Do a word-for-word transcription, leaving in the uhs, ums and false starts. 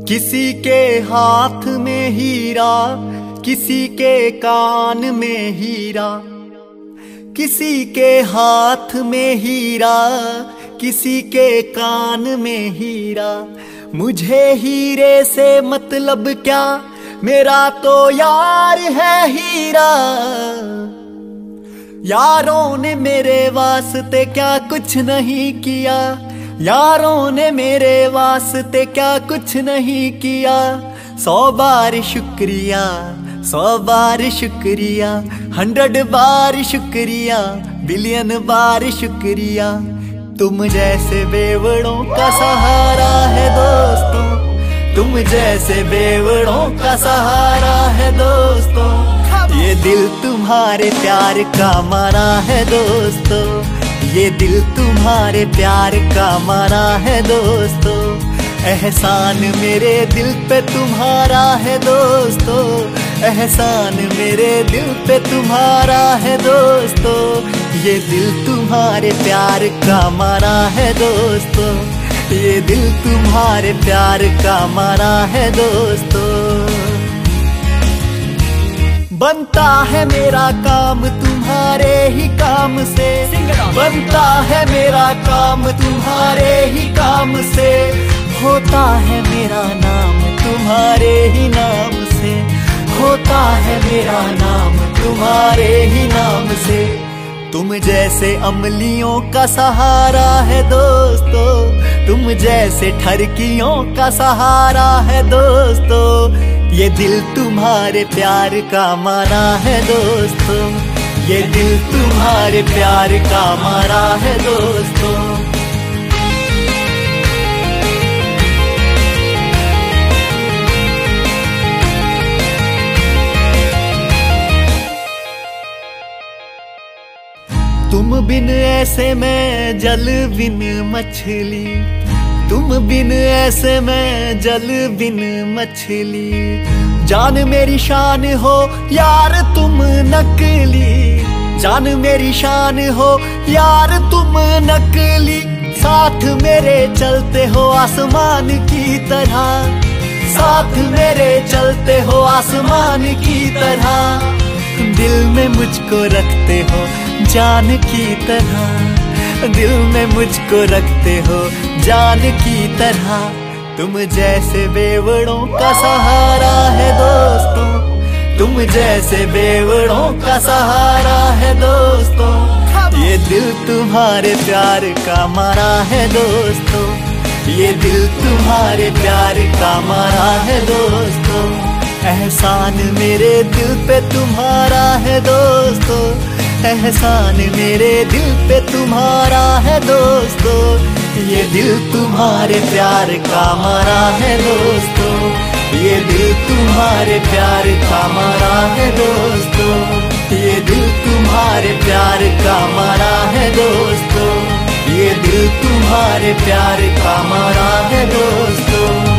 किसी के हाथ में हीरा, किसी के कान में हीरा, किसी के हाथ में हीरा, किसी के कान में हीरा। मुझे हीरे से मतलब क्या, मेरा तो यार है हीरा। यारों ने मेरे वास्ते क्या कुछ नहीं किया, यारों ने मेरे वास्ते क्या कुछ नहीं किया। सौ बार शुक्रिया, सौ बार शुक्रिया, हंड्रेड बार शुक्रिया, बिलियन बार शुक्रिया। तुम जैसे बेवड़ों का सहारा है दोस्तों, तुम जैसे बेवड़ों का सहारा है दोस्तों। ये दिल तुम्हारे प्यार का मारा है दोस्तों, ये दिल तुम्हारे प्यार का मारा है दोस्तों। एहसान मेरे दिल पे तुम्हारा है दोस्तों, एहसान मेरे दिल पे तुम्हारा है दोस्तों। ये दिल तुम्हारे प्यार का मारा है दोस्तों, ये दिल तुम्हारे प्यार का मारा है दोस्तों। बनता है मेरा काम तुम्हारे ही काम से, बनता है मेरा काम तुम्हारे ही काम से। होता है मेरा नाम तुम्हारे ही नाम से, होता है मेरा नाम तुम्हारे ही नाम से। तुम जैसे अमलियों का सहारा है दोस्तों, तुम जैसे ठरकियों का सहारा है दोस्तों। ये दिल तुम्हारे प्यार का मारा है दोस्तों, ये दिल तुम्हारे प्यार का मारा है दोस्तों। तुम बिन ऐसे मैं जल बिन मछली, तुम बिन ऐसे मैं जल बिन मछली। जान मेरी शान हो यार तुम नकली, जान मेरी शान हो यार तुम नकली। साथ मेरे चलते हो आसमान की तरह, साथ मेरे चलते हो आसमान की तरह। दिल में मुझको रखते हो जान की तरह, दिल में मुझको रखते हो जान की तरह। तुम जैसे बेवड़ों का सहारा है दोस्तों, तुम जैसे बेवड़ों का सहारा है दोस्तों। ये दिल तुम्हारे प्यार का मारा है दोस्तों, ये दिल तुम्हारे प्यार का मारा है दोस्तों। एहसान मेरे दिल पे तुम्हारा है दोस्तों, एहसान मेरे दिल पे तुम्हारा है दोस्तों। ये दिल तुम्हारे प्यार का मारा है दोस्तों, ये दिल तुम्हारे प्यार का मारा है दोस्तों। ये दिल तुम्हारे प्यार का मारा है दोस्तों, ये दिल तुम्हारे प्यार का मारा है दोस्तों।